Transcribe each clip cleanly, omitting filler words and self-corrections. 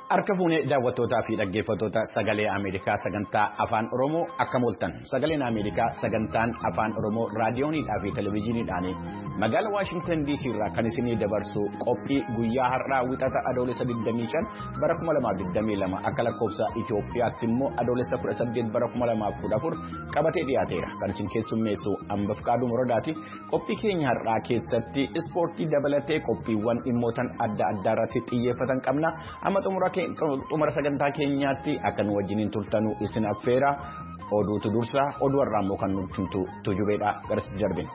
Harka fuunee daawwattootaa fi dhaggeeffattoota sagalee Ameerikaa sagantaa afaan Oromoo akkam ooltan. Sagaleen Ameerikaa sagantaan afaan Oromoo raadiyooniidhaa fi televezyiiniidhaan magaalaa Waashingtan DC irraa kan isinii dabarsu qophii guyyaa har'aa wixata adoolessa 25 bara 2022 akka lakkoofsa Itoophiyaatti immoo adoolessa 18 bara 2014 qabatee dhiyaateera. Kan isin keessummeessu Ambaf Qaaduu Morodaati. Qophii keenya har'aa keessatti ispoortii dabalatee qophiiwwan dhimmootan adda addaa irratti xiyyeeffatan qabna. Amma xumura sagantaa keenyaatti akka nu wajjiniin turtanu isin affeera. Oduutu dursa oduu irraa immoo kan nuti tujubeedha garasitti darbina.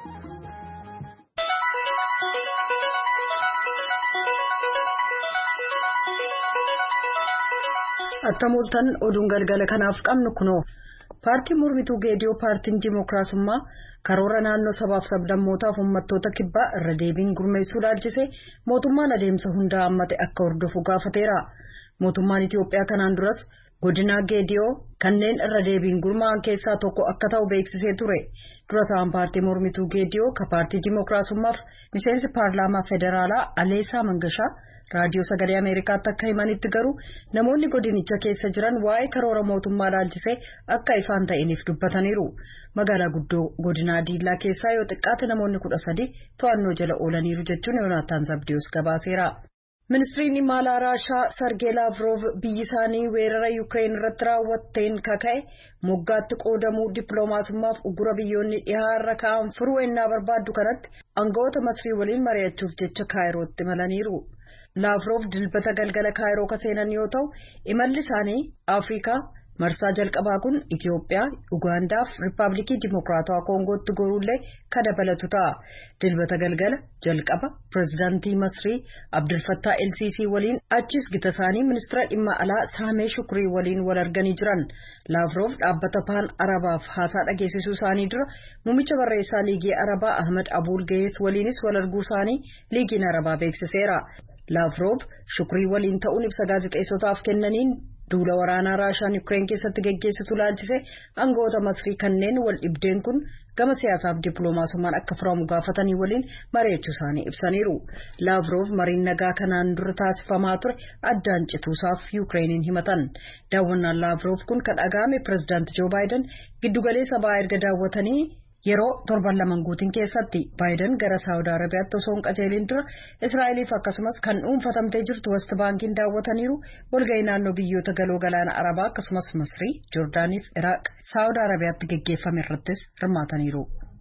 Akkam ooltan oduun galgala kanaaf qabnu kunoo paartiin mormituu geediyoo paartiin dimookiraasummaa karoora naannoo sabaaf sabdammootaaf uummattoota kibbaa irra deebiin gurmeessuu ilaalchise mootummaan adeemsa hundaa hammate akka hordofu gaafateera. Mootummaan Itiyoophiyaa kanaan duras godina geediyoo kanneen irra deebiin gurmaa'an keessaa tokko akka ta'u beeksisee ture. Dura ta'an paartii mormituu geediyoo ka paartii dimookiraasummaaf miseensi paarlaamaa federaalaa Aleesaa Mangashaa raadiyoo sagalee Ameerikaatti akka himanitti garuu namoonni godinicha keessa jiran waa'ee karoora mootummaa ilaalchisee akka ifaan ta'iniif dubbataniiru. Magaalaa guddoo godinaa Diillaa keessaa yoo xiqqaate namoonni 13 to'annoo jala oolaniiru jechuun Yoonaataan Zabdiyoos gabaaseera. Ministiriin imaalaa Raashaa Sargee Laavrov biyyi isaanii weerara Yuukireen irratti raawwatteen kaka'e moggaatti qoodamuu dippiloomaasummaaf ugura biyyoonni dhihaa irra kaa'an furuu ennaa barbaaddu kanatti aangawoota Masrii waliin mari'achuuf jecha Kaayirootti imalaniiru. Laavrov dilbata galgala Kaayiroo ka seenan yoo ta'u imalli isaanii Afrikaa marsaa jalqabaa kun Itiyoophiyaa, Ugaandaa fi Riippaabilikii Dimokiraatawaa Koongootti goruullee ka dabalatu ta'a. Dilbata galgala jalqaba pirezidaantii Masrii Abdulfattaa El-Sisii waliin achis gita isaanii ministeera dhimma alaa Saamee Shukrii waliin wal arganii jiran. Laavrov dhaabbata Paan Arabaaf haasaa dhageessisuu isaanii dura muummicha barreessaa Liigii Arabaa Ahmed Abuul Gayeet waliinis wal arguu isaanii Liigiin Arabaa beeksiseera. Laavrov Shukrii waliin ta'uun ibsa gaazexeessotaaf kennaniin duula waraanaa Raashaan Yuukireen keessatti geggeessitu ilaalchise aangawoota Masrii kanneen wal dhibdeen kun gama siyaasaaf dippiloomaasummaan akka furamu gaafatanii waliin mari'achuu isaanii ibsaniiru. Laavrov mariin nagaa kanaan dura taasifamaa ture addaan cituusaaf Yuukireeniin himatan. Daawwannaan Laavrov kun kan dhaga'ame pirezidaantii Joo Baayiden giddugaleessa ba'aa erga daawwatanii yeroo torban lamaan guutiin keessatti Baayiden gara Saawud Arabiyaatti osoo hin qajeelin dura Israa'eliif akkasumas kan dhuunfatamtee jirtu West Baankiin daawwataniiru. Walga'ii naannoo biyyoota galoo galaana Arabaa akkasumas Masrii, Joordaaniif Iraaq Saawud Arabiyaatti geggeeffame irrattis hirmaataniiru.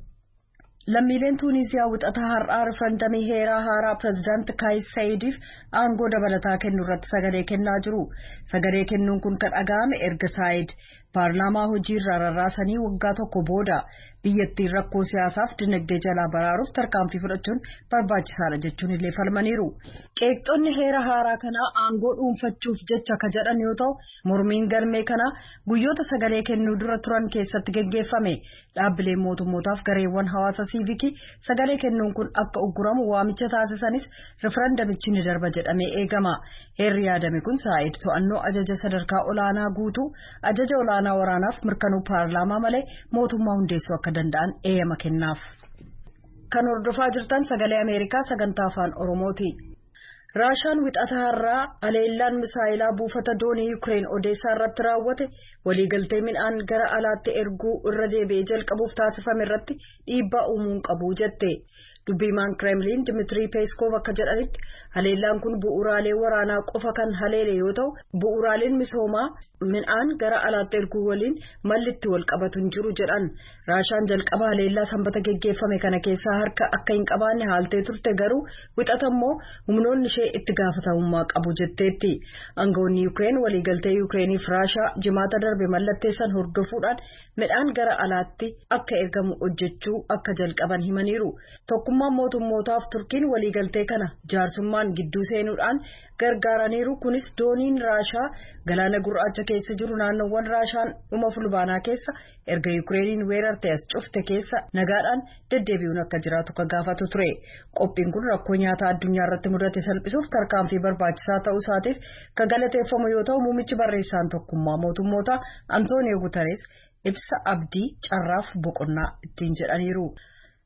Lammiileen Tuuniziyaa wixataa har'aa rifarandamii heeraa haaraa pirezidaanti Kaayis Sa'iidiif aangoo dabalataa kennu irratti sagalee kennaa jiru. Sagalee kennuun kun kan dhaga'ame erga Sa'iid paarlaamaa hojii irraa rarraasanii waggaa tokko booda biyyattiin rakkoo siyaasaaf dinagdee jalaa baraaruuf tarkaanfii fudhachuun barbaachisaadha jechuun illee falmaniiru. Qeeqxonni heera haaraa kanaa aangoo dhuunfachuuf jecha ka jedhan yoo ta'u mormiin galmee kanaa guyyoota sagalee kennuu dura turan keessatti geggeeffame. Dhaabbileen mootummootaaf gareewwan hawaasa siivikii sagalee kennuun kun akka ugguramu waamicha taasisanis rifarandamichi ni darba jedhamee eegama. Heerri yaadame kun Saa'id to'annoo ajaja sadarkaa olaanaa guutuu ajaja olaanaa waraanaaf mirkanuu paarlaamaa malee mootummaa hundeessuu akka danda'an eeyama kennaaf. Kan hordofaa jirtan sagalee Ameerikaa sagantaa afaan Oromooti. Raashaan wixata har'aa aleellaan misaayilaa buufata doonii Yuukireen Odeessaa irratti raawwate waliigaltee midhaan gara alaatti erguu irra deebi'ee jalqabuuf taasifame irratti dhiibbaa uumuun qabu jette. Dubbiimaan Kremlin Dmitrii Peeskov akka jedhanitti haleellaan kun bu'uuraalee waraanaa qofa kan haleele yoo ta'u bu'uuraaleen misoomaa midhaan gara alaatti erguu waliin mallitti wal qabatu hin jiru jedhan. Raashaan jalqaba haleellaa sanbata geggeeffame kana keessaa harka akka hin qabaanne haaltee turte garuu wixata immoo humnoonni ishee itti gaafatamummaa qabu jetteetti. Aangawoonni Yuukireen waliigaltee Yuukireeniif Raashaa jimaata darbe mallatteessan hordofuudhaan midhaan gara alaatti akka ergamu hojjechuu akka jalqaban himaniiru. Tokkummaan mootummootaaf Turkiin waliigaltee kana jaarsummaan gidduu seenuudhaan gargaaraniiru. Kunis dooniin Raashaa galaana gurraacha keessa jiru naannoowwan Raashaan dhuma fulbaanaa keessa erga Yuukireeniin weerarte as cufte keessa nagaadhaan deddeebi'uun akka jiraatu ka gaafatu ture. Qophiin kun rakkoo nyaataa addunyaa irratti mudate salphisuuf tarkaanfii barbaachisaa ta'uu isaatiif ka galateeffamu yoo ta'u muummichi barreessaan tokkummaa mootummootaa Antooniyo Guteres ibsa abdii carraaf boqonnaa ittiin jedhaniiru.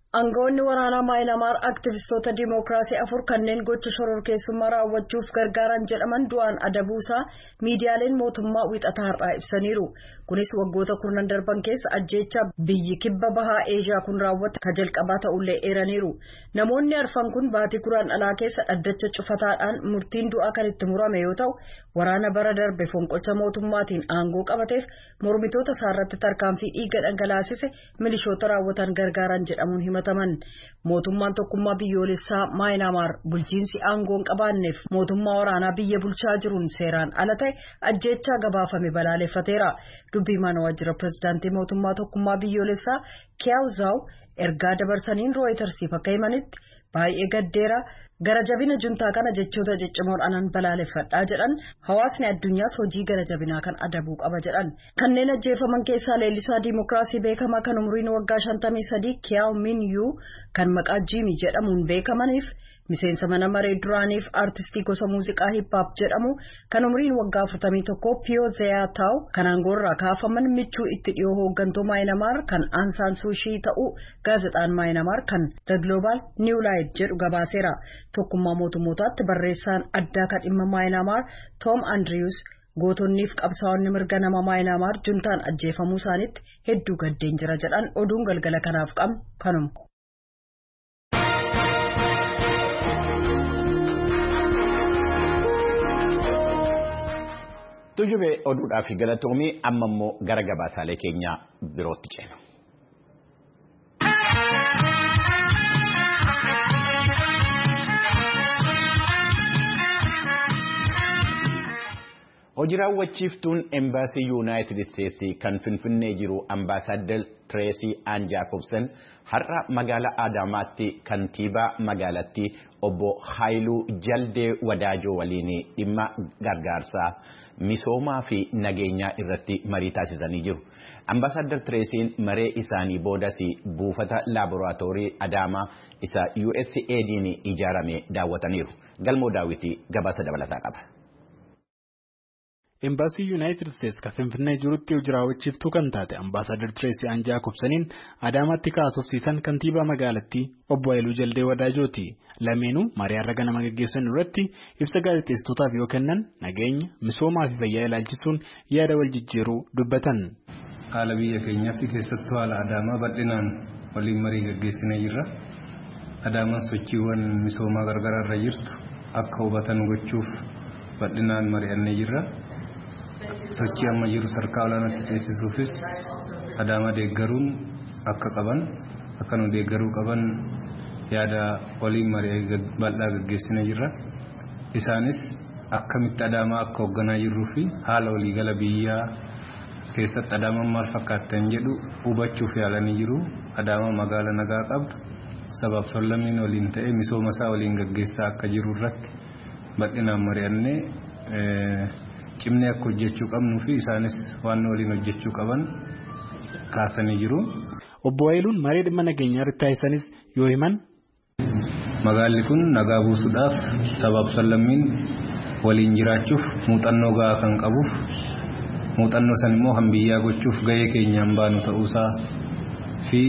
Aangawoonni waraanaa Maayinamaar aktivistoota dimookiraasii 4 kanneen gocha shororkeessummaa raawwachuuf gargaaran jedhaman du'aan adabuusaa miidiyaaleen mootummaa wixataa har'aa ibsaniiru. Kunis waggoota 10 darban keessa ajjeechaa biyyi kibba bahaa Eeshiyaa kun raawwatte ka jalqabaa ta'ullee eeraniiru. Namoonni arfan kun baatii guraandhalaa keessa dhaddacha cufataadhaan murtiin du'aa kan itti murame yoo ta'u, waraana bara darbe fonqolcha mootummaatiin aangoo qabateef mormitoota isaarratti tarkaanfii dhiiga dhangalaasise milishoota raawwatan gargaaran jedhamuun himataman. Mootummaan tokkummaa biyyoolessaa Maayinamaar bulchiinsi aangoon qabaanneef mootummaa waraanaa biyya bulchaa jiruun seeraan ala ta'e ajjeechaa gabaafame balaaleffateera. Dubbii mana waajjira pirezidaantii mootummaa tokkummaa biyyoolessaa Kiyaawuzaaw ergaa dabarsaniin Rooyitersiif akka himanitti baay'ee gaddeera. Gara jabina juntaa kana jechoota ciccimoodhaan balaaleffadhaa jedhan hawaasni addunyaas hojii gara jabinaa kan adabuu qaba jedhan. Kanneen ajjeefaman keessaa leellisaa diimookiraasii beekamaa kan umriin waggaa 53 Kiyaaw Min Yuu kan maqaa Jiimii jedhamuun beekamaniif miseensa mana maree duraaniif aartistii gosa muuziqaa hippaap jedhamu kan umriin waggaa 41 Piyoo Zeyaataw kan aangoorraa kaafaman michuu itti dhiyoo hooggantuu Maayinamaar kan Aansaan Suushii ta'uu gaazexaan Maayinamaar kan The Global New Light jedhu gabaaseera. Tokkummaa mootummootaatti barreessaan addaa kan dhimma Maayinamaar Tom Andrews gootonniif qabsaa'onni mirga nama Maayinamaar juntaan ajjeefamuu isaaniitti hedduu gaddeen jira jedhan oduun galgala kanaaf qabnu kanuma. Tujube oduudhaaf galatoomii amma immoo gara gabaasaalee keenya birootti ceena. Hojii raawwachiiftuun embaasii Yuunaayitid Isteetsii kan Finfinnee jiru Ambaasaadder Tireesii Aan Jaakobsen har'a magaalaa Adaamaatti kantiibaa magaalattii obbo Haayiluu Jaldee Wadaajoo waliin dhimma gargaarsaa misoomaa fi nageenyaa irratti marii taasisanii jiru. Ambaasaadder Tireesiin maree isaanii boodas buufata laaboraatoorii Adaamaa isa USAID'n ijaarame daawwataniiru. Galmoo daawwitii gabaasa dabalataa qaba. Embaasii Yuunaayitid Isteets kan Finfinnee jirutti hojii raawwachiiftuu kan taate Ambaasaadder Tireesii Aan Jaakobseniin Adaamaatti kaasofsiisan kantiibaa magaalattii obbo Haayiluu Jaldee Wadaajooti. Lameenuu marii har'a ganama gaggeessan irratti ibsa gaazexeessitootaaf yoo kennan nageenya, misoomaa fi fayyaa ilaalchisuun yaada wal jijjiiruu dubbatan. Haala biyya keenyaa fi keessattuu haala Adaamaa bal'inaan waliin marii gaggeessinee jirra. Adaamaan sochiiwwan misoomaa gargaraa irra jirtu akka hubatan gochuuf bal'inaan mari'annee jirra. Sochii amma jiru sadarkaa olaanaatti ceesisuufis Adaamaa deeggaruun akka qaban akka nu deeggaruu qaban yaada waliin marii bal'aa gaggeessinee jirra. Isaanis akkamitti Adaamaa akka hoogganaa jirruu fi haala waliigala biyyaa keessatti Adaamaan maal fakkaatan jedhu hubachuuf yaalanii jiru. Adaamaa magaala nagaa qabdu sabaaf sablammiin waliin ta'ee misooma isaa waliin gaggeessaa akka jiru irratti bal'inaan mari'annee cimnee akka hojjechuu qabnuu fi isaanis waan waliin hojjechuu qaban kaasanii jiru. Obbo Haayiluun marii dhimma nageenyaa irratti taasisanis yoo himan. Magaalli kun nagaa buusuudhaaf sabaaf sablammiin waliin jiraachuuf muuxannoo gahaa kan qabuuf muuxannoo san immoo hambiyyaa gochuuf gahee keenyaan baanu ta'uusaa fi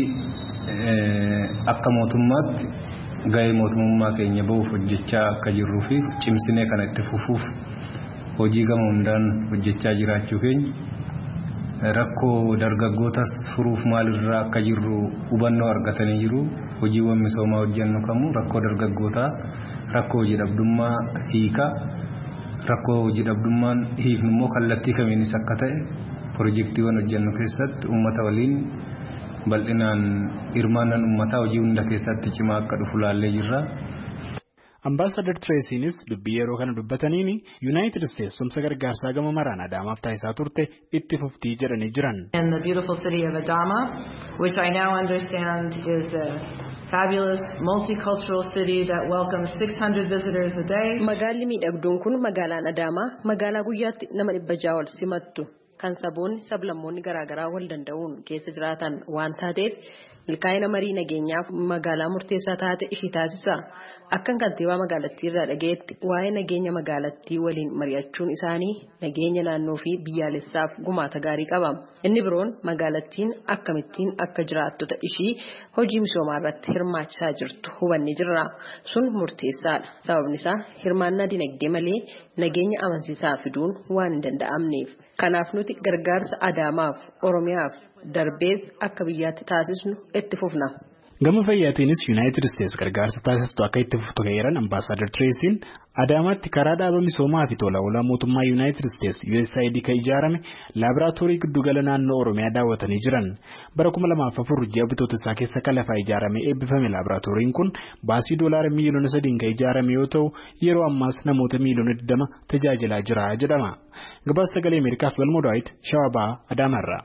akka mootummaatti gahee mootummaa keenya bahuuf hojjechaa akka jirruu fi cimsinee kana itti fufuuf hojii gama hundaan hojjechaa jiraachuu keenya rakkoo dargaggootas furuuf maalirraa akka jirru hubannoo argatanii jiru. Hojiiwwan misoomaa hojjennu kamuu rakkoo dargaggootaa, rakkoo hojii dhabdummaa hiika, rakkoo hojii dhabdummaan hiiknu immoo kallattii kamiinis akka ta'e pirojektiiwwan hojjennu keessatti uummata waliin bal'inaan hirmaannaan uummataa hojii hunda keessatti cimaa akka dhufu laallee jirra. Ambaasaadder Tireesiinis dubbii yeroo kana dubbataniin Yuunaayitid Isteets tumsa gargaarsaa gama maraan Adaamaaf taasisaa turte itti fuftii jedhanii jiran. In the beautiful city of Adama, which I now understand is a fabulous multicultural city that welcomes 600 visitors a day. Magaalli miidhagduun kun magaalaan Adaamaa magaalaa guyyaatti nama 600 ol simattu kan saboonni sablammoonni garaagaraa wal danda'uun keessa jiraatan waan taateef milkaa'ina marii nageenyaaf magaalaa murteessaa taate ishii taasisa. Akkan kantiibaa magaalattii irraa dhagayetti waa'ee nageenya magaalattii waliin mari'achuun isaanii nageenya naannoo fi biyyaalessaaf gumaata gaarii qaba. Inni biroon magaalattiin akkamittiin akka jiraattota ishii hojii misoomaa irratti hirmaachisaa jirtu hubannee jirra. Sun murteessaadha. Sababni isaa hirmaannaa dinagdee malee nageenya amansiisaa fiduun waan hin danda'amneef. Kanaaf nuti gargaarsa Adaamaaf Oromiyaaf darbees akka biyyaatti taasisnu itti fufna. Gama fayyaatiinis Yuunaayitid Isteetsi gargaarsa taasiftu akka itti fuftu ga'eeran Ambaasaadar Tireesiin Adaamaatti karaa dhaaba misoomaa fi tola oolaa mootummaa Yuunaayitid Isteetsi USAID kan ijaarame laaboraatoorii giddugala naannoo Oromiyaa daawwatanii jiran. Bara 2004 ji'a Bitootessaa keessa kan lafaa ijaaramee eebbifame laaboraatooriin kun baasii doolaara miliyoona 3 kan ijaarame yoo ta'u yeroo ammaas namoota miliyoona 20 tajaajilaa jira jedhama. Gabaasa Sagalee Ameerikaaf Galmoo Daawit Shawabaa Adaamaarraa.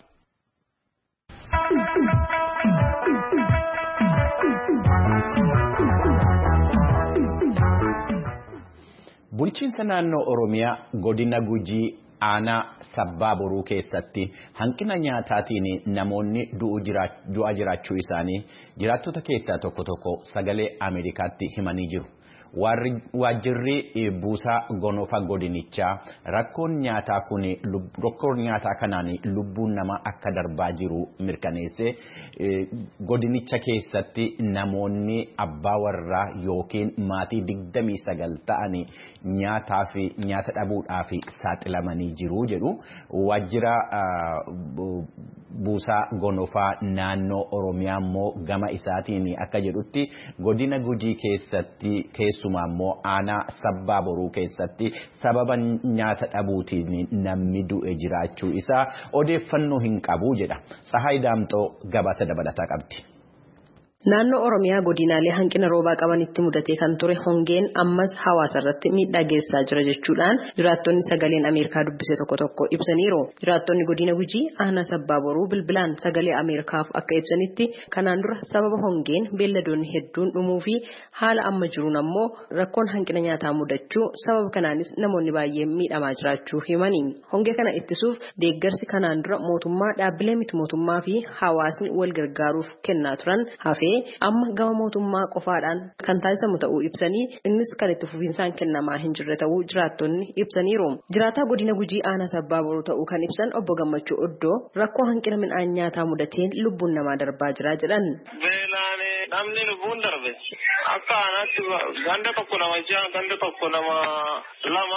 Bulchiinsa naannoo Oromiyaa godina Gujii aanaa Sabbaa Boruu keessatti hanqina nyaataatiin namoonni du'aa jiraachuu isaanii jiraattota keessaa tokko Sagalee Ameerikaatti himanii jiru. Waajjirri buusaa gonofa godinichaa rakkoon nyaataa kanaan lubbuun namaa akka darbaa jiru mirkaneessee godinicha keessatti namoonni abbaa warraa yookiin maatii 29 ta'anii nyaata dhabuudhaaf saaxilamanii jiru jedhu. Waajjira buusaa gonofaa naannoo Oromiyaa immoo gama isaatiin akka jedhutti godina Gujii keessatti keessumaa immoo aanaa Sabbaa Boruu keessatti sababa nyaata dhabuutiin namni du'e jiraachuu isaa odeeffannoo hin qabu jedha. Sahay Daamxoo gabaasa dabalataa qabdi. Naannoo Oromiyaa godinaalee hanqina roobaa qabanitti mudatee kan ture hongeen ammas hawaasa irratti miidhaa geessaa jira jechuudhaan jiraattonni Sagaleen Ameerikaa dubbise tokko ibsaniiru. Jiraattonni godina Gujii aanaa Sabbaa Boruu bilbilaan Sagalee Ameerikaaf akka ibsanitti kanaan dura sababa hongeen beelladoonni hedduun dhumuu fi haala amma jiruun ammoo rakkoon hanqina nyaataa mudachuu sababa kanaanis namoonni baay'een miidhamaa jiraachuu himani. Hongee kana ittisuuf deeggarsi kanaan dura mootummaa dhaabbilee miti mootummaa fi hawaasni wal gargaaruuf kennaa turan hafee amma gama mootummaa qofaadhaan kan taasisamu ta'uu ibsanii innis kan itti fufiinsaan kennamaa hin jirre ta'uu jiraattonni ibsaniiru. Jiraataa godina Gujii aanaa Sabbaa Boruu ta'uu kan ibsan obbo Gammachuu Oddoo rakkoo hanqina midhaan nyaataa mudateen lubbuun namaa darbaa jira jedhan. Namni lubbuun darbe akka aanaatti ganda tokko nama 6 ganda tokko nama 2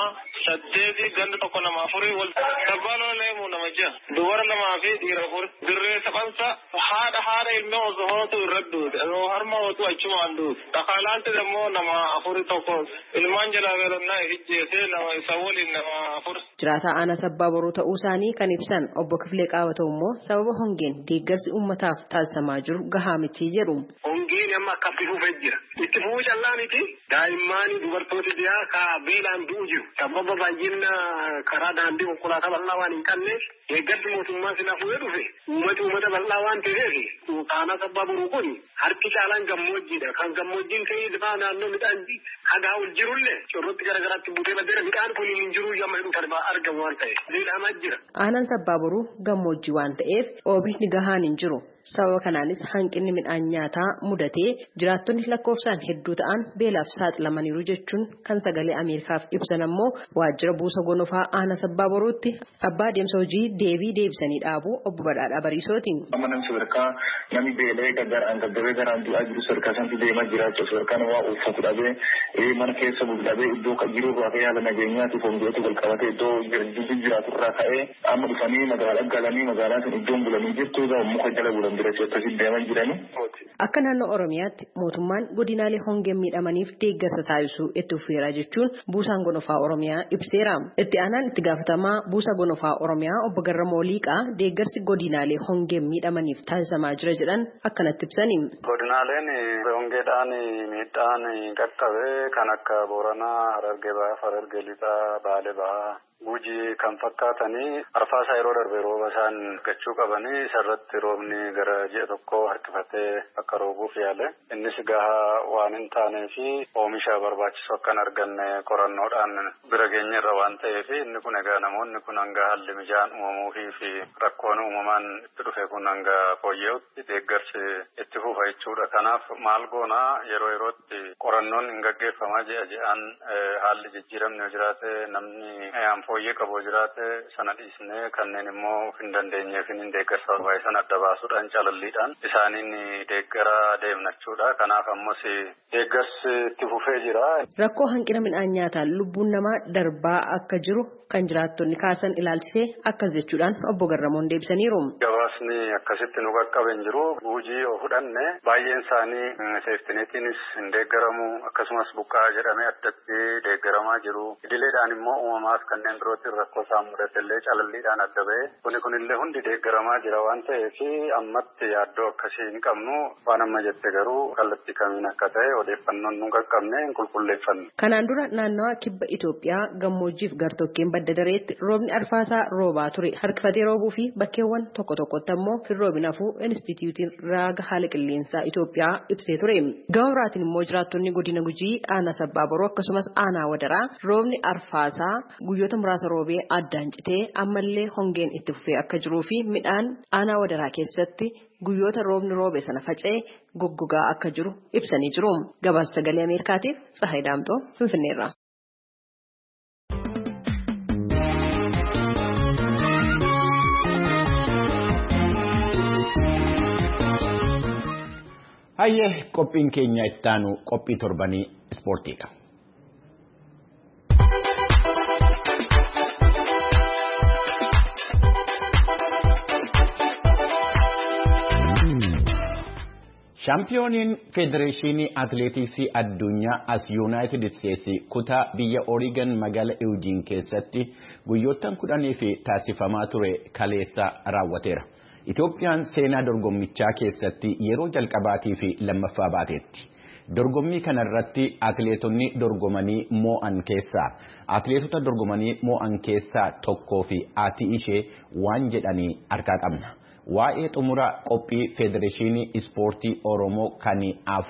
8 ganda tokko nama 4 wal sabbaloo leemu nama 6 dubara 2 fi dhiira 4 dirree taphansa haadha ilmoo osoo irraddu harma otu achumaan duutu dhaqaalaanti immoo nama 4 tokko ilmaan jalaa beelonnaa hijjeesee nama isa waliin nama 4. Jiraataa aanaa Sabbaa Boruu ta'uu isaanii kan ibsan obbo Kifilee Qaawwatoo immoo sababa hongeen deeggarsi uummataaf taasisamaa jiru gahaa miti jedhu. Hongeen amma akka fufee jira. Itti fufuu callaa miti daa'imman dubartooti dhiyaa ka beelaan du'u jiru. Sababa baay'ina karaa daandii konkolaataa bal'aa waan hin qabneef deeggarsi mootummaa sila fuudhee dhufe uummata bal'aa waan ta'eef aanaa Sabbaa Boruu kun harki caalaan gammoojjiidha. Kan gammoojjiin ta'ee lafaa naannoo midhaan hagaa ol jirullee corrotti garagaraatti buutee badeera midhaan kun hin jiru yamma dhufa argamu waan ta'eef beelamaa jira. Aanaan Sabbaa Boruu gammoojjii waan ta'eef oomishni gahaan hin jiru. Sababa kanaanis hanqinni midhaan nyaataa mudatee jiraattonni lakkoofsaan hedduu ta'an beelaaf saaxilamaniiru jechuun kan Sagalee Ameerikaaf ibsan ammoo waajjira buusa gonofaa aanaa Sabbaa Boruutti abbaa deemsa hojii deebii deebisanii dhaabuu obbo Badhaadhaa Bariisootiin. Amanam sadarkaa namni beelee gaggabee garaan du'aa jiru sadarkaa sanatti deemaa jiraachuu sadarkaan waa uffatu dhabee mana keessa bulu dhabee iddoo kan jiru irraa ka'ee haala nageenyaatiif hongeetu wal qabatee iddoo jiraatu irraa ka'ee amma dhufanii magaalaa galanii magaalaa sun iddoon bulanii jirtu muka jala bulan. Akka naannoo Oromiyaatti mootummaan godinaalee hongeen miidhamaniif deeggarsa taasisuu itti fufeera jechuun buusaan gonofaa Oromiyaa ibseera. Itti aanaan itti gaafatamaa buusa gonofaa Oromiyaa obbo Garramoo Liiqaa deeggarsi godinaalee hongeen miidhamaniif taasisamaa jira jedhan akkanatti ibsani. Godinaaleen hongeedhaan miidhaan qaqqabee kan akka Booranaa, Harargee Bahaa, Harargee Lixaa, Baalee Bahaa, Gujii kan fakkaatanii arfaasaa yeroo darbe rooba isaan gachuu qabanii isarratti roobni gara ji'a tokko harkifatee akka roobuuf yaale. Innis gahaa waan hin taanee fi oomisha barbaachisu akka hin arganne qorannoodhaan bira geenyerra waan ta'eef inni kun egaa namoonni kun hanga haalli mijaan uumamuufii fi rakkoon uumamaan itti dhufe kun hanga fooyya'utti deeggarsi itti fufa jechuudha. Kanaaf maal goonaa yeroo yerootti qorannoon hin gaggeeffamaa ji'aan haalli jijjiiramni yoo jiraate namni fooyyee qabu jiraate sana dhiisnee kanneen immoo hin dandeenyeef hin deeggarsa barbaachisan adda baasuudhaan calalliidhaan isaaniin deeggara deemnachuudha. Kanaaf ammas deeggarsi itti fufee jira. Rakkoo hanqina midhaan nyaataan lubbuun namaa darbaa akka jiru kan jiraattonni kaasan ilaalchisee akkas jechuudhaan obbo Garramoon deebisaniiru. Gabaasni akkasitti nu qaqqabeen jiru Gujii yoo fudhanne baay'een isaanii seeftineetiinis hin deeggaramu akkasumas buqqaa jedhamee addatti deeggaramaa jiru. Idileedhaan immoo uumamaaf kanneen birootiin rakkoo isaan mudateillee calalliidhaan adda ba'e kunillee hundi deeggaramaa jira waan ta'eef ammatti yaaddoo akkasii hin qabnu. Waan amma jette garuu kallattii kamiin akka ta'e odeeffannoon nu qaqqabne hin qulqulleeffanne. Kanaan dura naannawa kibba Itoophiyaa gammoojjiif gartokkeen badda dareetti roobni arfaasaa roobaa ture harkifatee roobuu fi bakkeewwan tokko tokkotti ammoo hin roobin hafuu Inistituutiin raaga haala qilleensaa Itoophiyaa ibsee ture. Gama biraatiin immoo jiraattonni godina Gujii aanaa Sabbaa Boroo akkasumas aanaa Wadaraa roobni arfaasaa guyyoota muraasa roobee addaan citee ammallee hongeen itti fufee akka jiruu fi midhaan aanaa Wadaraa keessatti guyyoota roobni roobe sana faca'ee goggogaa akka jiru ibsanii jiru. Gabaasa sagalee Ameerikaatiif Tsahaay Daamxoo Finfinneerraa. Hayyee qophiin keenya ittaanu qophii torbanii ispoortiidha. Shaampiyooniin Federeeshinii Atileetiksii Addunyaa as Yuunaayitid Isteetsi kutaa biyya Oreegon magaalaa Eugene keessatti guyyoottan 10 taasifamaa ture kaleessa raawwateera. Itoophiyaan seenaa dorgommichaa keessatti yeroo jalqabaatii fi lammaffaa baateetti. Dorgommii kanarratti atileetonni dorgomanii moo'an keessaa tokkoo fi ati ishee waan jedhanii harkaa qabna. Waa'ee xumura qophii Federeeshinii Ispoortii Oromoo kan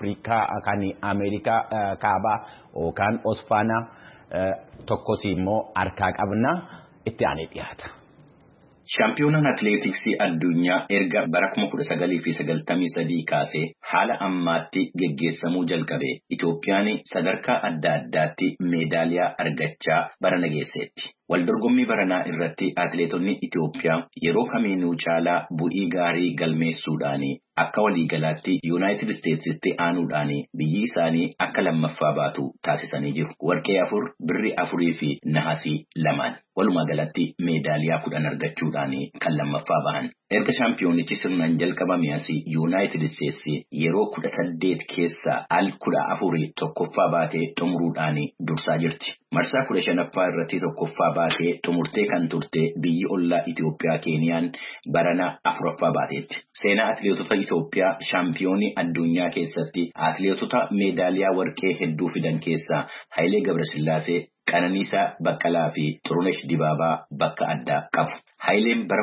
Ameerikaa kaabaa yookaan Osfaanaa tokkos immoo harkaa qabna itti aanee dhiyaata. Shaampiyoonaan atileetiksii addunyaa erga bara 1993 kaasee haala ammaatti geggeessamuu jalqabe Itoophiyaan sadarkaa adda addaatti meedaaliyaa argachaa barana geesseetti. Waldorgommii baranaa irratti atileetonni Itoophiyaa yeroo kamiinuu caalaa bu'ii gaarii galmeessuudhaan akka waliigalaatti Yuunaayitid Isteetsitti aanuudhaan biyyi isaanii akka lammaffaa baatu taasisanii jiru. Warqee 4, birrii 4 fi nahasii 2. Walumaa galatti meedaaliyaa 10 argachuudhaan kan lammaffaa bahan. Erga shaampiyoonichi sirnaan jalqabame asii Yuunaayitid Isteetsi yeroo 18 keessaa al 14 tokkoffaa baatee xumuruudhaan dursaa jirti. Marsaa 15ffaa irratti tokkoffaa baatee xumurtee kan turte biyyi ollaa Itoophiyaa Keeniyaan barana 4ffaa baateetti. Seenaa atileetota Itoophiyaa shaampiyoonii addunyaa keessatti atileetota meedaaliyaa warqee hedduu fidan keessaa Hayilee Gabrasillaasee, Qananiisaa Baqqalaa fi Xurunesh Dibaabaa bakka addaa qabu. Hayileen bara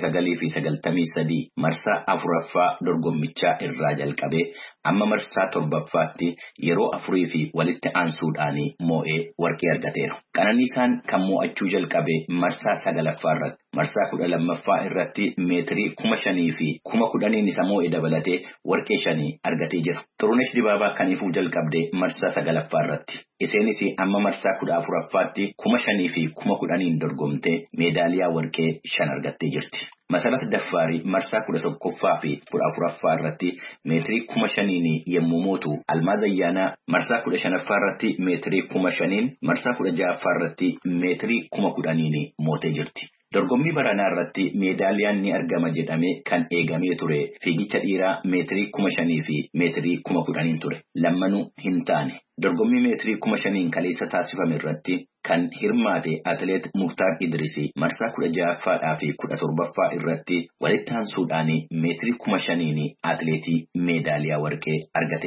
1993 marsaa 4ffaa dorgommichaa irraa jalqabee amma marsaa 7ffaatti yeroo 4 fi walitti aansuudhaan moo'ee warqee argateera. Qananiisaan kan moo'achuu jalqabe marsaa 9ffaa irratti. Marsaa 12ffaa irratti meetirii 5,000 fi 10,000 isa moo'ee dabalatee warqee 5 argatee jira. Xurunesh Dibaabaa kan ifuu jalqabde marsaa 9ffaa irratti. Iseenis amma marsaa 14ffaatti 5,000 fi 10,000 dorgomtee meedaaliyaa warqee 5 argattee jirti. Masarat Daffaarii marsaa 11ffaa fi 14ffaa irratti meetirii 5,000 yemmuu mootu, Almaaz Ayyaanaa marsaa 15ffaa irratti meetirii 5,000, marsaa 16ffaa irratti meetirii 10,000 mootee jirti. Dorgommii baranaa irratti meedaaliyaan ni argama jedhamee kan eegamee ture fiigicha dhiiraa meetirii 5,000 fi meetirii 10,000 ture. Lammanuu hin taane. Dorgommii meetirii 5,000 kaleessa taasifame irratti kan hirmaate atileet Muktaar Idrisii marsaa 16ffaa fi 17ffaa irratti walitti aansuudhaan meetirii 5,000 atileetii meedaaliyaa warqee argateedha.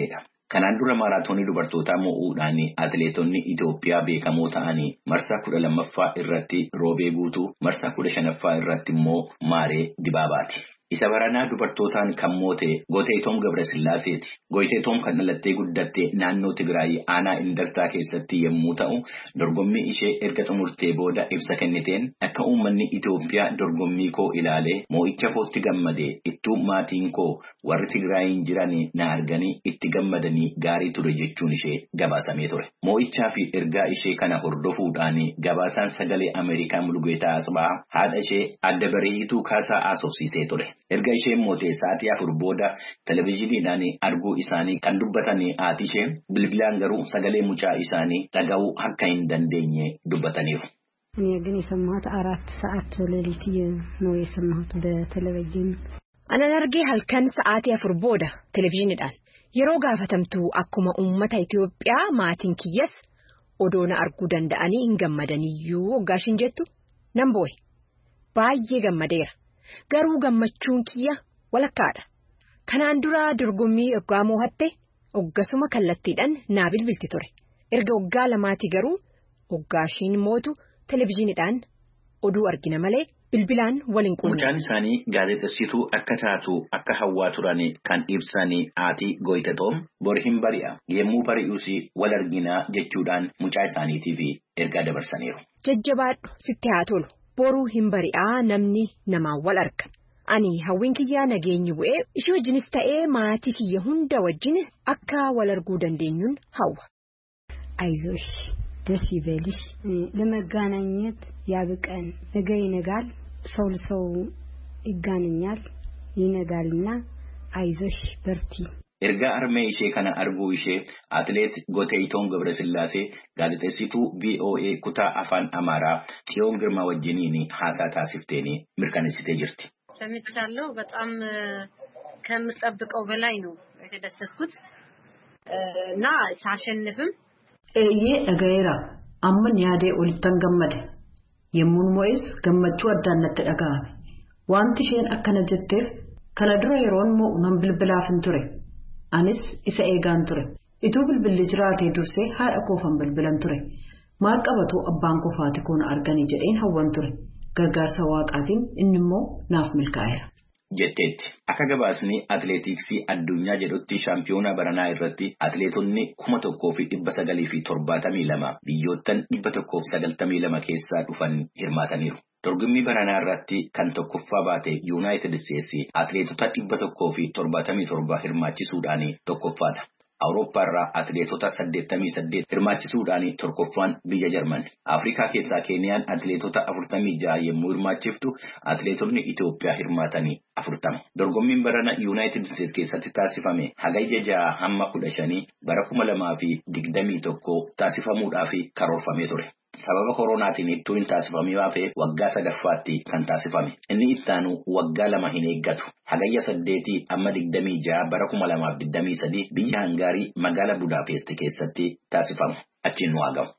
Kanaan dura maaraatoonii dubartootaa mo'uudhaan atileetonni Itoophiyaa beekamoo ta'anii marsaa 12ffaa irratti Roobee Guutuu, marsaa 15ffaa irratti immoo Maaree Dibaabaati. Isa baranaa dubartootaan kan moote Gooteyitoom Gabrasillaaseeti. Gooteyitoom kan dhalattee guddatte naannoo Tigraay aanaa Indartaa keessatti yommuu ta'u, dorgommii ishee erga xumurtee booda ibsa kenniteen akka uummanni Itoophiyaa dorgommii koo ilaalee moo'icha kootti gammadee ittuu maatiin koo warri Tigraayin jiran na arganii itti gammadanii gaarii ture jechuun ishee gabaasamee ture. Moo'ichaa fi ergaa ishee kana hordofuudhaan gabaasaan sagalee Ameerikaa Mulgeetaa Asbaa haadha ishee Adda Bareeyituu Kaasaa haasofsiisee ture. Erga isheen mootee sa'aatii 4 booda televezyiiniidhaan arguu isaanii kan dubbatan haati ishee bilbilaan garuu sagalee mucaa isaanii dhaga'uu akka hin dandeenye dubbataniiru. እኔ ግን የሰማሁት 4 ሰዓት ሌሊት ነው የሰማሁት በቴሌቪዥን Anan argee halkan sa'aatii 4 booda televezyiiniidhaan yeroo gaafatamtu akkuma uummata Itoophiyaa maatiin kiyyas odoona arguu danda'anii hin gammadaniyyuu hoggaashin jettu nan boo'e baay'ee gammadeera. Garuu gammachuun kiyya walakkaadha. Kanaan dura dorgommii hoggaa moo'atte hoggasuma kallattiidhaan naa bilbilti ture. Erga hoggaa lamaatii garuu hoggaashiin mootu televezyiiniidhaan oduu argina malee bilbilaan waliin quunne. Mucaan isaanii gaazexessituu akka taatu akka hawwaa turan kan ibsan haati Gooteyitoom bori hin bari'a yemmuu bari'us wal arginaa jechuudhaan mucaa isaaniitiif ergaa dabarsaniiru. Jajjabaadhu sitti haa tolu. Boruu hin bari'aa namni namaan wal arga. Ani hawwiin kiyyaa nageenyi bu'ee ishee wajjinis ta'ee maatii kiyya hunda wajjin akka wal arguu dandeenyuun hawwa. አይዞሽ ደስ ይበልሽ ለመገናኘት ያብቀን ነገ ይነጋል ሰው ለሰው ይጋነኛል ይነጋልና አይዞሽ በርቲ. Ergaa armee ishee kana arguu ishee atileet Gooteyitoom Gabrasillaasee gaazexessituu VOA kutaa afaan Amaaraa Tsiyoon Girmaa wajjiniin haasaa taasifteen mirkaneessitee jirti. ሰምቻለሁ በጣም ከምጠብቀው በላይ ነው የተደሰትኩት እና ሳሸንፍም dhagayeera amman yaadee olittan gammade yemmuun mo'es gammachuu addaannatti dhaga'ame wanti isheen akkana jetteef kana dura yeroon mo'u nan bilbilaafin ture anis isa eegaan ture ituu bilbilli jiraatee dursee haadha koofan bilbilan ture maal qabatu abbaan kofaati koon arganii jedheen hawwan ture gargaarsa waaqaatiin inni immoo naaf milkaa'eera. Jetteetti akka gabaasni atileetiksii addunyaa jedhutti shaampiyoonaa baranaa irratti atileetonni 1972 biyyoottan 192 keessaa dhufan hirmaataniiru. Dorgommii baranaa irratti kan tokkoffaa baate Yuunaayitid Isteetsi atileetota 177 hirmaachisuudhaan tokkoffaadha. Awurooppaa irraa atileetota 88 hirmaachisuudhaan tokkoffaan biyya Jarman. Afrikaa keessaa Keeniyaan atileetota 46 yommuu hirmaachiftu atileetonni Itoophiyaa hirmaatanii 40. Dorgommiin barana Yuunaayitid Isteetsi keessatti taasifame hagayya 6 hamma 15 bara 2021 taasifamuudhaaf karoorfamee ture. Sababa koronaatiin ittuu hin taasifamee hafe waggaa 9ffaatti kan taasifame. Inni ittaanu waggaa 2 hin eeggatu. Hagayya 8 amma 26 bara 2023 biyya Hangaarii magaalaa Budaapest keessatti taasifama. Achiin nu argamu.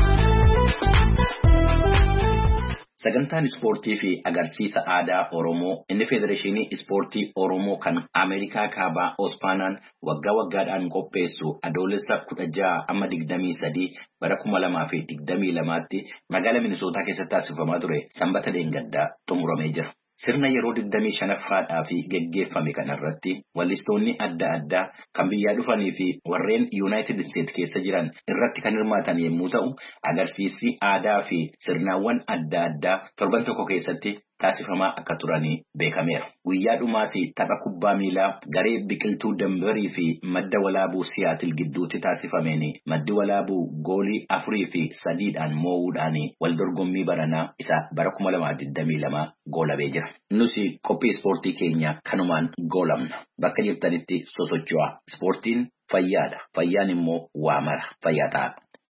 Sagantaan ispoortii fi agarsiisa aadaa Oromoo inni Federeeshinii Ispoortii Oromoo kan Ameerikaa Kaabaa Ospaanaan waggaa waggaadhaan qopheessu adoolessa 16 amma 23 bara 2022tti magaalaa Minisootaa keessatti taasifamaa ture sanbata deengaddaa xumuramee jira. Sirna yeroo 25ffaadhaaf geggeeffame kanarratti wallistoonni adda addaa kan biyyaa dhufanii fi warreen Yuunaayitid Isteetsi keessa jiran irratti kan hirmaatan yommuu ta'u agarsiisni aadaa fi sirnaawwan adda addaa torban tokko keessatti taasifamaa akka turanii beekameera. Guyyaa dhumaas tapha kubbaa miilaa garee biqiltuu Dambarii fi madda walaabuu Siyaatil gidduutti taasifameen maddi walaabuu goolii 4 fi 3dhaan moo'uudhaan wal dorgommii baranaa isa bara 2022 goolabee jira. Nus qophii ispoortii keenya kanumaan goolamna. Bakka jirtanitti sosocho'aa. Ispoortiin fayyaadha. Fayyaan immoo waa mara fayyaa ta'a.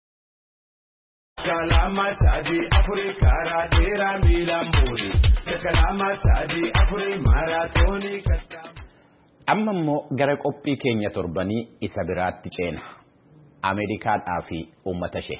Kalama tadi Afrika radera milamuri. Kalama tadi Afrika maratoni kata. Amma immoo gara qophii keenya torbanii isa biraatti ceena. Ameerikaadhaa fi uummata ishee.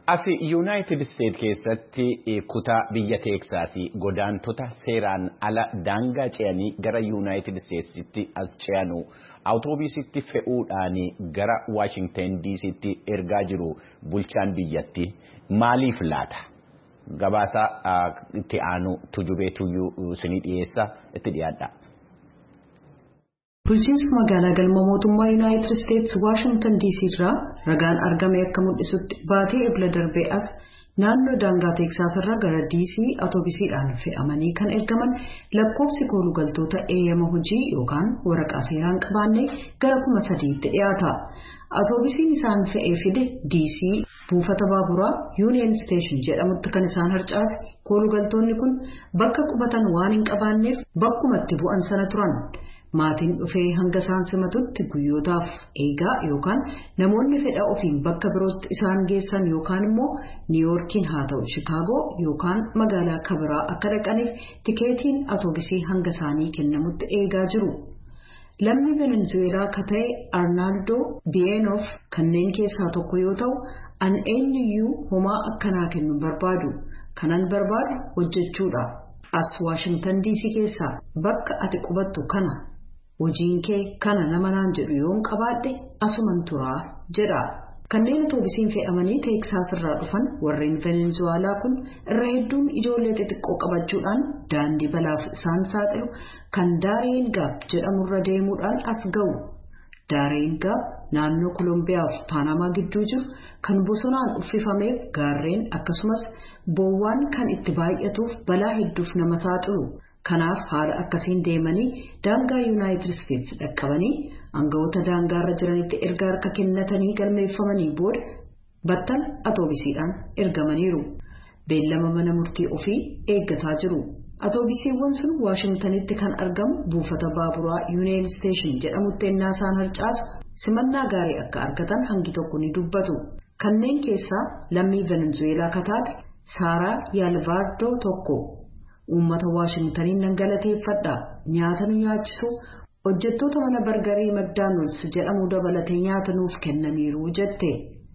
As United States keessatti kutaa biyya Teeksaasii godaantota seeraan ala daangaa ce'anii gara United Statesitti as ce'anu awutoobisitti fe'uudhaan gara Washington DC'tti ergaa jiru bulchaan biyyatti maaliif laata? Gabaasa itti aanu tujubeetuyyuu isinii dhiyeessa itti dhiyaadha. Bulchiinsa magaalaa galma mootummaa United States Washington DC irraa ragaan argame akka mul'isutti baatee ebla darbee as naannoo daangaa Teeksaas irraa gara DC awutoobisiidhaan fe'amanii kan ergaman lakkoofsi koolugaltoota eeyyama hojii yookaan waraqaa seeraan qabaanne gara 3,000tti dhiyaata. Awutoobisiin isaan fe'ee fide DC buufata baaburaa Union Station jedhamutti kan isaan harcaase koolugaltoonni kun bakka qubatan waan hin qabaanneef bakkumatti bu'an sana turan. Maatiin dhufee hanga isaan simatutti guyyootaaf eegaa yookaan namoonni fedha ofiin bakka birootti isaan geessan yookaan immoo Niiwuorkiin haa ta'u Shikaagoo yookaan magaalaa kabiraa akka dhaqaniif tikeetiin awutoobisii hanga isaanii kennamutti eegaa jiru. Lammii Venezuelaa ka ta'e Arnaldo Bienof kanneen keessaa tokko yoo ta'u an eenyuyyuu homaa akkanaa kennu barbaadu kanan barbaadu hojjechuudha. As Washington DC keessaa bakka ati qubattu kana. Hojiin kee kana nama naan jedhu yoon qabaadhe asuman turaa jedha. Kanneen awutoobisiin fe'amanii Teeksaas irraa dhufan warreen Venezuelaa kun irra hedduun ijoollee xixiqqoo qabachuudhaan daandii balaaf isaan saaxilu kan Daareen Gaab jedhamurra deemuudhaan as ga'u. Daareen Gaab naannoo Kolombiyaa fi Paanamaa gidduu jiru kan bosonaan uffifameef gaarreen akkasumas boowwaan kan itti baay'atuuf balaa hedduuf nama saaxilu. Kanaaf haala akkasiin deemanii daangaa United States dhaqqabanii aangawoota daangaarra jiranitti erga harka kennatanii galmeeffamanii booda battal awutoobisiidhaan ergamaniiru. Beellama mana murtii ofii eeggataa jiru. Awutoobisiiwwan sun Waashingtanitti kan argamu buufata baaburaa Union Station jedhamutti ennaa isaan harcaasu simannaa gaarii akka argatan hangi tokko ni dubbatu. Kanneen keessaa lammii Venezuelaa kataate Saaraa Yaalvaardoo tokko. Uummata Waashingtaniin nan galateeffadha nyaata nu nyaachisu hojjettoota mana bargarii McDonald's jedhamu dabalatee nyaata nuuf kennaniiru jette.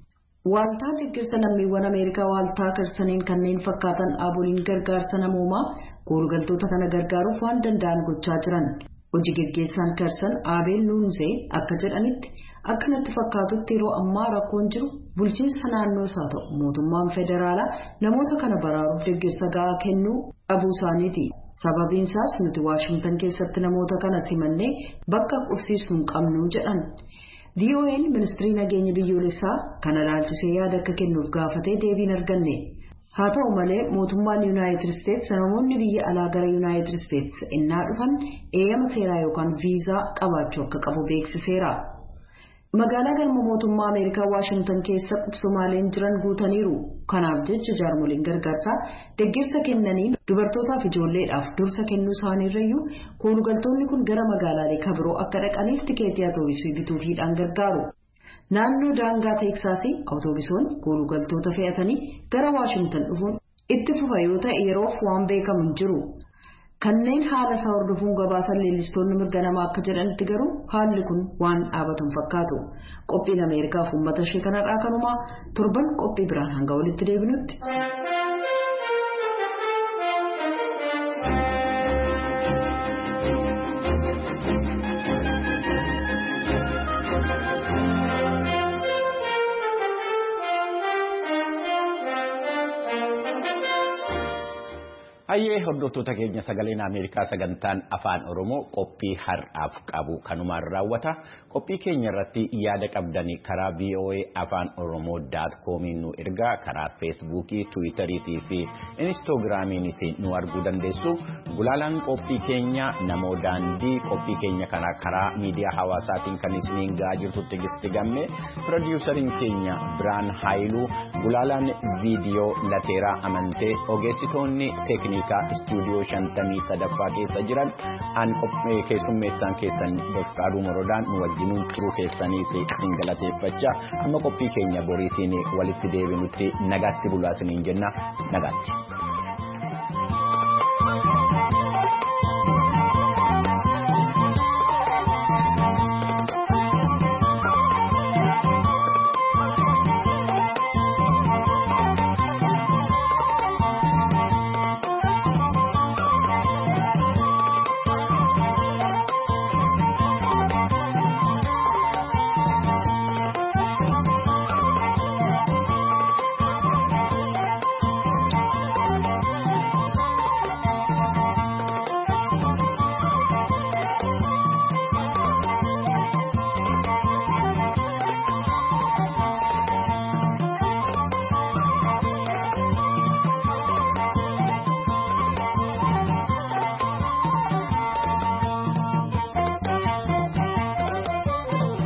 Waaltaa deeggarsa lammiiwwan Ameerikaa waaltaa karsaniin kanneen fakkaatan dhaaboliin gargaarsa namoomaa koolugaltoota kana gargaaruuf waan danda'an gochaa jiran. Hojii geggeessaan karsan Abeel Nuunzee akka jedhanitti akkanatti fakkaatutti yeroo ammaa rakkoon jiru bulchiinsa naannoos haa ta'u mootummaan federaalaa namoota kana baraaruuf deeggarsa gahaa kennuu dhabuu isaaniiti. Sababiin isaas nuti Waashingtan keessatti namoota kana simannee bakka qubsiisnu hin qabnu jedhan. VOA'n ministirii nageenya biyyoolessaa kana ilaalchisee yaada akka kennuuf gaafatee deebiin arganne. Haa ta'u malee mootummaan United States namoonni biyya alaa gara United States innaa dhufan eeyyama seeraa yookaan viizaa qabaachuu akka qabu beeksiseera. Magaalaa galma mootummaa Ameerikaa Washington keessa qubsumaaleen jiran guutaniiru. Kanaaf jecha jaarmoliin gargaarsaa deeggarsa kennaniin dubartootaaf ijoolleedhaaf dursa kennuu isaaniirrayyuu koolugaltoonni kun gara magaalaalee kabiroo akka dhaqaniif tikeetii awutoobisii bituufiidhaan gargaaru. Naannoo daangaa Teeksaasii awutoobisoonni koolugaltoota fe'atanii gara Washington dhufuun itti fufa yoo ta'e yeroof waan beekamu hin jiru. Kanneen haala isaa hordofuun gabaasan leellistoonni mirga namaa akka jedhanitti garuu haalli kun waan dhaabatuun fakkaatu. Qophiin Ameerikaaf uummata ishee kanarraa kanumaa torban qophii biraan hanga walitti deebinutti. Hayyee hordoftoota keenya sagaleen Ameerikaa sagantaan afaan Oromoo qophii har'aaf qabu kanumaan raawwata. Qophii keenya irratti yaada qabdanii karaa VOA afaan Oromoo.com nu ergaa karaa Feesbuukii, Tiwiitarii fi Inistoogiraamiinis nu arguu dandeessu. Gulaalaan qophii keenya namoo daandii qophii keenya kana karaa miidiyaa hawaasaatiin kan isiniin gahaa jirtu Tigisti Gammee, pirodiiyusariin keenya Biraan Haayiluu, gulaalaan viidiyoo Lateeraa Amantee, ogeessitoonni teeknikaa istuudiyoo 53ffaa keessa jiran an keessummeessaan keessan Dofqaaduu Morodaan nu wajjinuun turuu keessanii isin galateeffachaa amma qophii keenya boriitiin walitti deebinutti nagaatti bulaa isiniin jenna nagaatti.